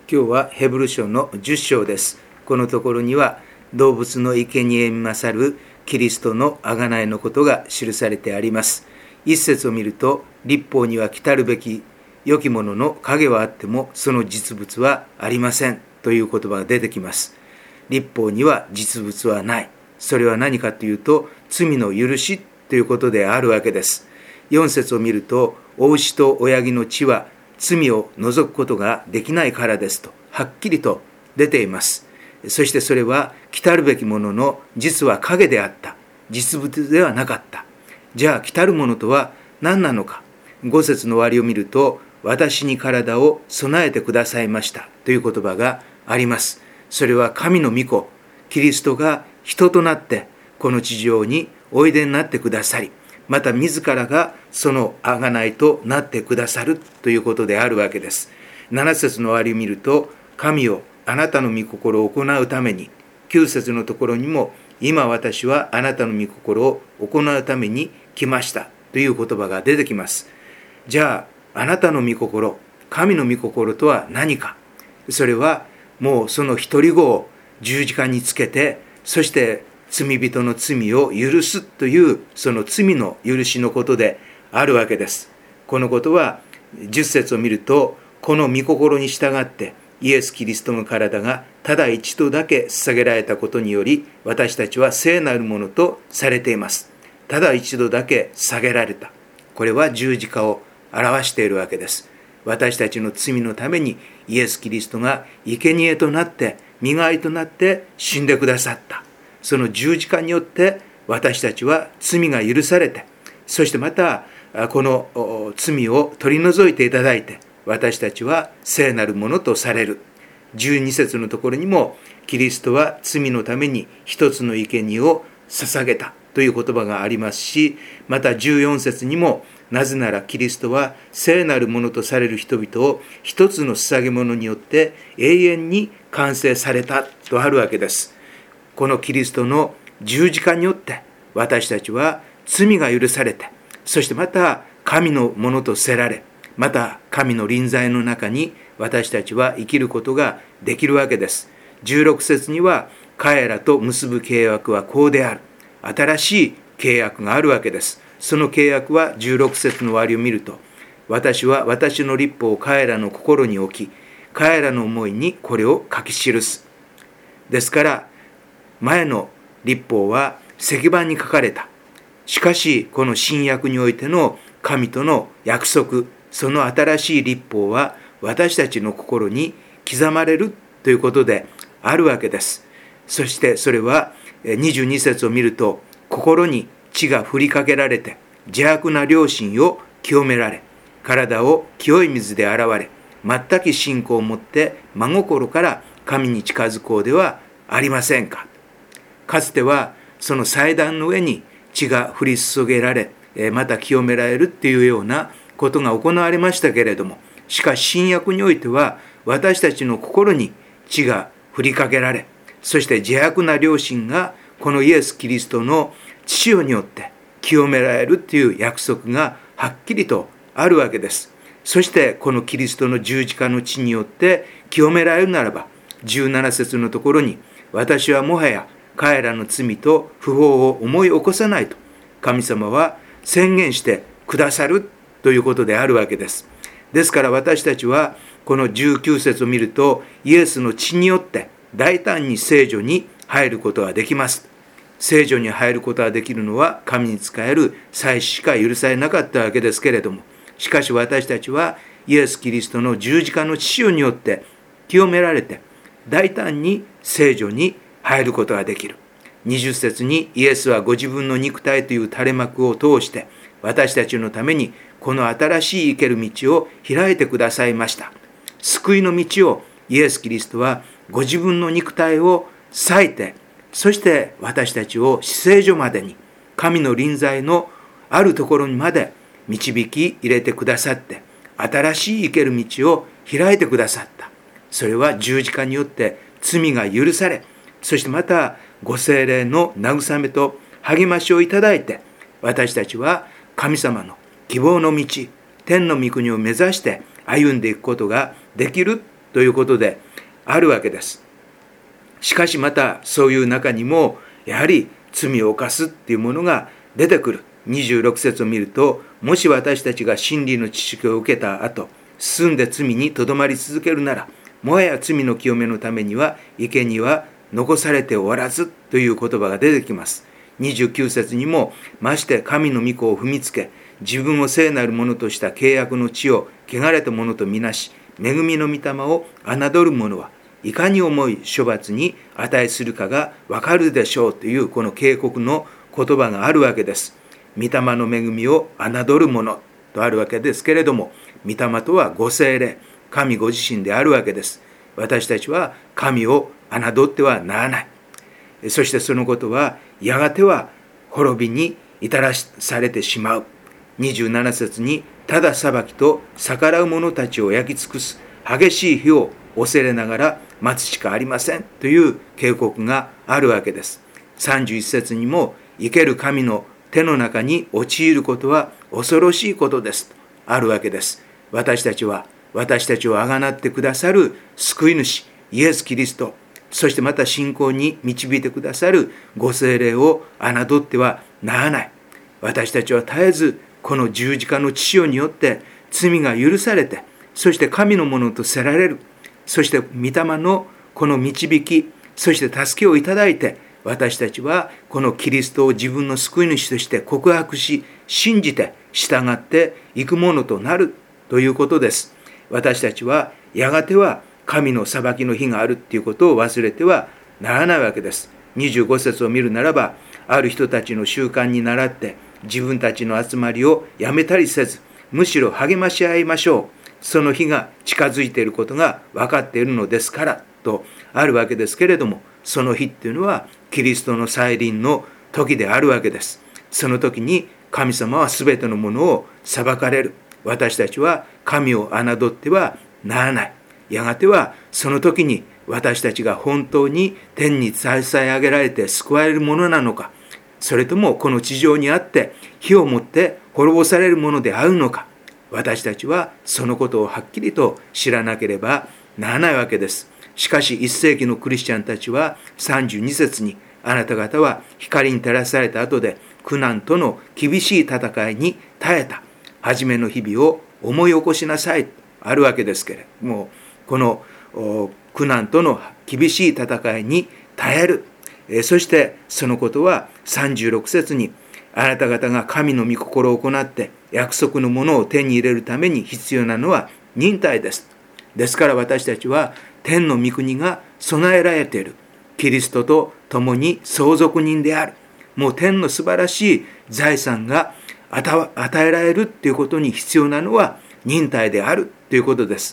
今日はヘブル書の10章です。このところには動物の生贄に勝るキリストの贖いのことが記されてあります。一節を見ると、律法には来たるべき良きものの影はあってもその実物はありませんという言葉が出てきます。律法には実物はない。それは何かというと、罪の許しということであるわけです。4節を見ると、お牛と親木の血は罪を除くことができないからですとはっきりと出ています。そしてそれは来たるべきものの実は影であった、実物ではなかった。じゃあ来たるものとは何なのか。5節の終わりを見ると、私に体を備えてくださいましたという言葉があります。それは神の御子キリストが人となってこの地上においでになってくださり、また自らがその贖いとなってくださるということであるわけです。7節の終わりを見ると、神よあなたの御心を行うために。9節のところにも、今私はあなたの御心を行うために来ましたという言葉が出てきます。じゃああなたの御心、神の御心とは何か。それはもうその一人子を十字架につけて、そして罪人の罪を許すというその罪の許しのことであるわけです。このことは10節を見ると、この御心に従ってイエス・キリストの体がただ一度だけ捧げられたことにより、私たちは聖なるものとされています。ただ一度だけ捧げられた。これは十字架を表しているわけです。私たちの罪のためにイエス・キリストが生贄となって身代わりとなって死んでくださった。その十字架によって私たちは罪が許されて、そしてまたこの罪を取り除いていただいて、私たちは聖なるものとされる。12節のところにも、キリストは罪のために一つの生贄を捧げたという言葉がありますし、また14節にも、なぜならキリストは聖なるものとされる人々を一つの捧げ物によって永遠に完成されたとあるわけです。このキリストの十字架によって私たちは罪が許されて、そしてまた神のものとせられ、また神の臨在の中に私たちは生きることができるわけです。16節には、彼らと結ぶ契約はこうである。新しい契約があるわけです。その契約は16節の終わりを見ると、私は私の律法を彼らの心に置き、彼らの思いにこれを書き記す。ですから前の律法は石板に書かれた。しかしこの新約においての神との約束、その新しい律法は私たちの心に刻まれるということであるわけです。そしてそれは22節を見ると、心に血が振りかけられて邪悪な良心を清められ、体を清い水で洗われ、全く信仰を持って真心から神に近づこうではありませんか。かつてはその祭壇の上に血が降り注げられ、また清められるっていうようなことが行われましたけれども、しかし新約においては私たちの心に血が振りかけられ、そして邪悪な良心がこのイエス・キリストの血潮によって清められるっていう約束がはっきりとあるわけです。そしてこのキリストの十字架の血によって清められるならば、17節のところに、私はもはや彼らの罪と不法を思い起こさないと神様は宣言してくださるということであるわけです。ですから私たちはこの19節を見ると、イエスの血によって大胆に聖女に入ることができます。聖女に入ることができるのは神に仕える祭司しか許されなかったわけですけれども、しかし私たちはイエス・キリストの十字架の血潮によって清められて、大胆に聖女に入ることができる。20節に、イエスはご自分の肉体という垂れ幕を通して私たちのためにこの新しい生ける道を開いてくださいました。救いの道をイエス・キリストはご自分の肉体を裂いて、そして私たちを死聖所までに、神の臨在のあるところにまで導き入れてくださって、新しい生ける道を開いてくださった。それは十字架によって罪が許され、そしてまたご聖霊の慰めと励ましをいただいて、私たちは神様の希望の道、天の御国を目指して歩んでいくことができるということであるわけです。しかしまたそういう中にもやはり罪を犯すっていうものが出てくる。26節を見ると、もし私たちが真理の知識を受けた後、進んで罪にとどまり続けるなら、もはや罪の清めのためには生贄は残されておらずという言葉が出てきます。29節にも、まして神の御子を踏みつけ、自分を聖なるものとした契約の地を汚れたものとみなし、恵みの御霊を侮る者はいかに重い処罰に値するかがわかるでしょうというこの警告の言葉があるわけです。御霊の恵みを侮る者とあるわけですけれども、御霊とはご聖霊、神ご自身であるわけです。私たちは神を侮ってはならない。そしてそのことはやがては滅びに至らされてしまう。27節に、ただ裁きと逆らう者たちを焼き尽くす激しい火を恐れながら待つしかありませんという警告があるわけです。31節にも、生ける神の手の中に陥ることは恐ろしいことですとあるわけです。私たちをあがなってくださる救い主イエス・キリスト、そしてまた信仰に導いてくださるご聖霊を侮ってはならない。私たちは絶えずこの十字架の血潮によって罪が許されて、そして神のものとせられる。そして御霊のこの導き、そして助けをいただいて、私たちはこのキリストを自分の救い主として告白し、信じて従っていくものとなるということです。私たちはやがては神の裁きの日があるということを忘れてはならないわけです。25節を見るならば、ある人たちの習慣に倣って自分たちの集まりをやめたりせず、むしろ励まし合いましょう。その日が近づいていることが分かっているのですからとあるわけですけれども、その日っていうのはキリストの再臨の時であるわけです。その時に神様は全てのものを裁かれる。私たちは神を侮ってはならない。やがてはその時に私たちが本当に天に伝え上げられて救われるものなのか、それともこの地上にあって火をもって滅ぼされるものであるのか、私たちはそのことをはっきりと知らなければならないわけです。しかし1世紀のクリスチャンたちは32節に、あなた方は光に照らされた後で苦難との厳しい戦いに耐えた初めの日々を思い起こしなさいとあるわけですけれども、この苦難との厳しい戦いに耐える。そしてそのことは36節に、あなた方が神の御心を行って約束のものを手に入れるために必要なのは忍耐です。ですから私たちは天の御国が備えられているキリストと共に相続人である。もう天の素晴らしい財産が与えられるということに必要なのは忍耐であるということです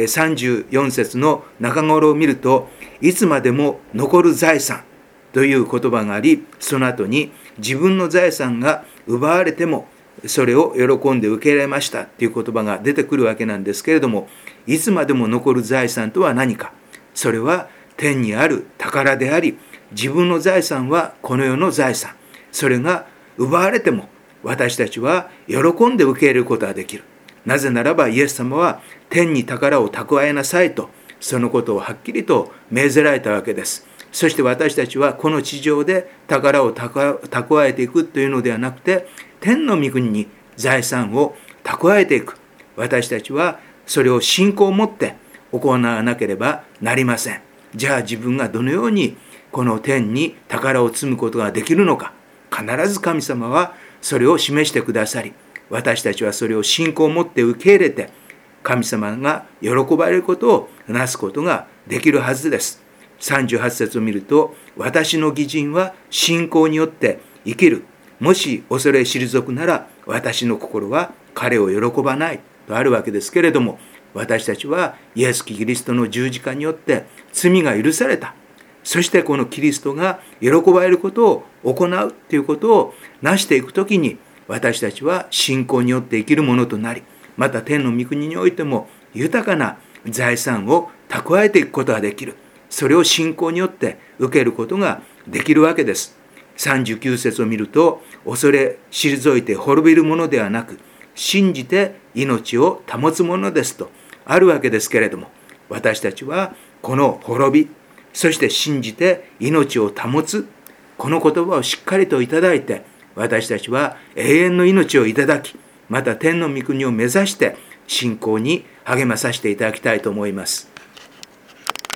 。34節の中頃を見ると、いつまでも残る財産という言葉があり、その後に自分の財産が奪われてもそれを喜んで受け入れましたという言葉が出てくるわけなんですけれども、いつまでも残る財産とは何か。それは天にある宝であり、自分の財産はこの世の財産。それが奪われても私たちは喜んで受け入れることができる。なぜならばイエス様は天に宝を蓄えなさいと、そのことをはっきりと命ぜられたわけです。そして私たちはこの地上で宝を蓄えていくというのではなくて、天の御国に財産を蓄えていく。私たちはそれを信仰を持って行わなければなりません。じゃあ自分がどのようにこの天に宝を積むことができるのか。必ず神様はそれを示してくださり、私たちはそれを信仰を持って受け入れて、神様が喜ばれることをなすことができるはずです。38節を見ると、私の義人は信仰によって生きる。もし恐れ退くなら、私の心は彼を喜ばないとあるわけですけれども、私たちはイエス・キリストの十字架によって罪が許された。そしてこのキリストが喜ばれることを行うということを成していくときに、私たちは信仰によって生きるものとなり、また天の御国においても豊かな財産を蓄えていくことができる。それを信仰によって受けることができるわけです。39節を見ると、恐れ退いて滅びるものではなく、信じて命を保つものですとあるわけですけれども、 私たちはこの滅び、そして信じて命を保つ、この言葉をしっかりといただいて、私たちは永遠の命をいただき、また天の御国を目指して信仰に励まさせていただきたいと思います。